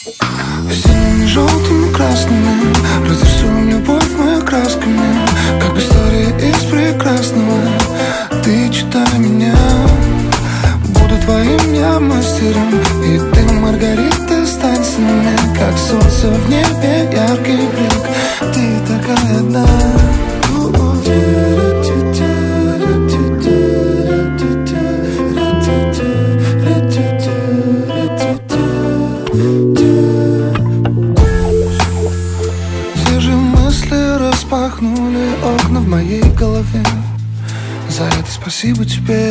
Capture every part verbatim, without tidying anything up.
Синими, желтыми, красными разрисуем любовь мы красками, как история из прекрасного. Ты читай меня, буду твоим я мастером, и ты, Маргарита, стань со мной, как солнце в небе, яркий блик. Ты такая одна. Свежие мысли распахнули окна в моей голове. За это спасибо тебе.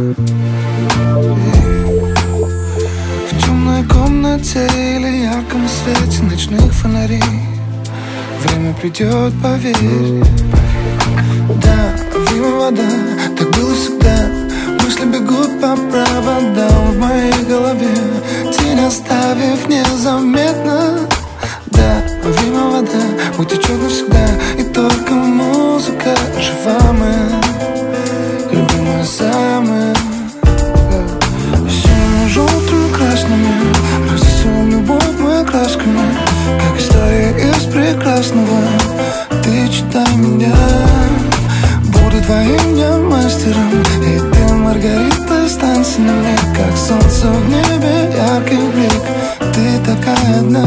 В темной комнате или ярком свете ночных фонарей время придет, поверь. Да, время вода, так было всегда. Мысли бегут по проводам в моей голове, тень оставив незаметно. Да, время вода утечет навсегда, и только музыка жива моя, любимая самая. Синими, желтыми, красными разрисуем любовь мы красками, как история из прекрасного. Ты читай меня, буду твоим я мастером, и ты, Маргарита, стань со мной, как солнце в небе, яркий блик. Ты такая одна.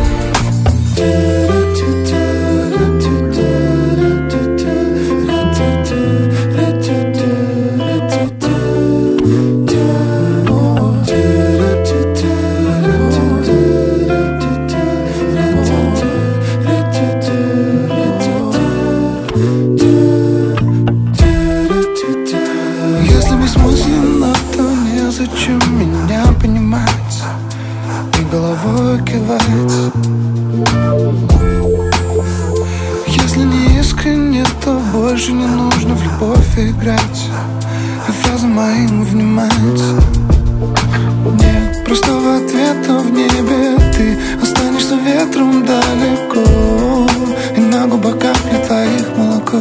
Если бессмысленно, то незачем меня понимать и головой кивать. Если не искренне, то больше не нужно в любовь играть и фразы моим внимать. Нет простого ответа в небе, ты останешься ветром далеко, и на губах капли твоих молоко.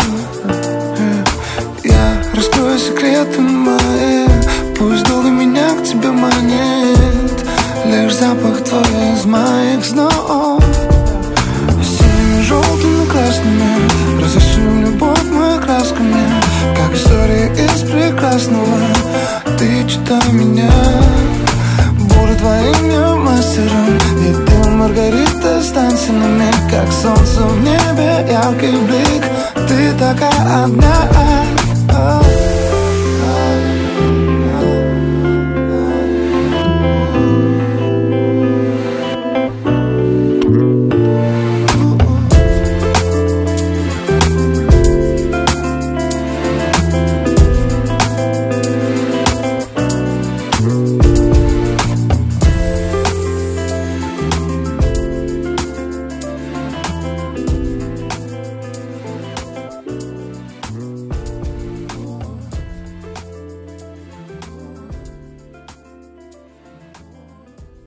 Я раскрою секреты мои, пусть долго меня к тебе манит лишь запах твой из моих снов. Синими, желтыми, красными разрисуем любовь мы красками, как история из прекрасного. Ты читай меня, буду твоим я мастером, и ты, Маргарита, стань со мной, как солнце в небе, яркий блик. Ты такая одна.